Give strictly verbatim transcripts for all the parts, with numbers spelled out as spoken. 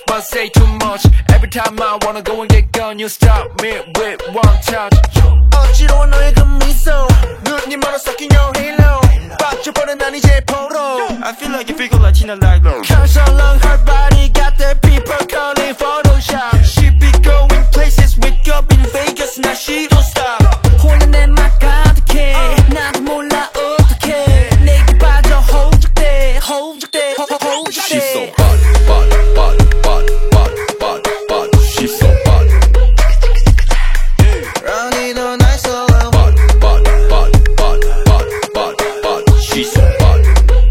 but say too much. Every time I wanna go and get gone, you stop me with one touch. 어지러운 너의 그 미소, 눈이 멀어 섞인 your halo. 빠져버린 난 이제 포로. I feel like you figure Latina like no. Cause along her body got the people calling Photoshop. She be going places, wake up in Vegas, now she don't stop. 혼자 내 맘 가득해, 나도 몰라 어떡해. 내게 빠져 호적돼, 호적돼, 호적돼. She's so bad, bad, bad, bad, bad, bad, bad. She's so bad. Ronnie 너 날 썰어. Bad, bad, bad, bad, bad, bad, bad. She's so bad.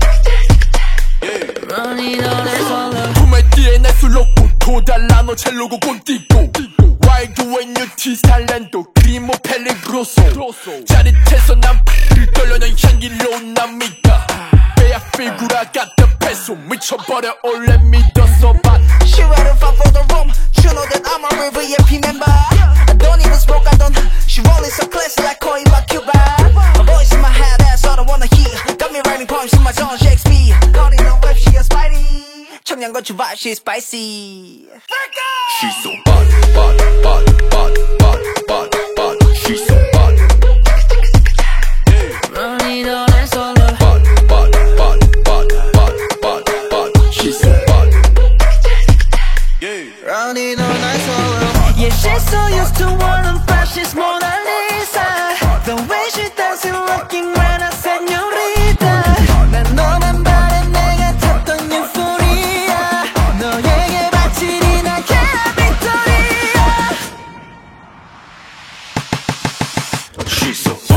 Ronnie 너 날 썰어. 품에 뒤에 내 술로고 달라노 첼로고 꼰띠고. Wild when you tease talento 그리모 펠리그로소. 짜릿해서 난 팔을 떨려 넌 향기로 난 믿다. 배야 피구라 같은 패소 미쳐버려 원래 믿었어. But She ready to fight for the room. You know that I'm a real V I P member. I don't even smoke, I don't. She rolling so classy like Coiba Cuba. My voice in my head, that's all I wanna hear. Got me writing poems in my zone, Shakespeare. Calling on web, she a Spidey. 청양고추 vibe, she's spicy. She's so bad, bad, bad, bad, bad, bad, bad. She's so bad. Ronnie 너 날 썰어. Bad, bad, bad, bad, bad, bad, bad. She's so bad. Ronnie 너 날 썰어. yeah, she's so used to wearing fresh, she's Mona Lisa. The way she dancing, looking when I señorita. 난 너만 바래 내가 탔던 유포리아. 너에게 바치리 나게 빅토리아. She's so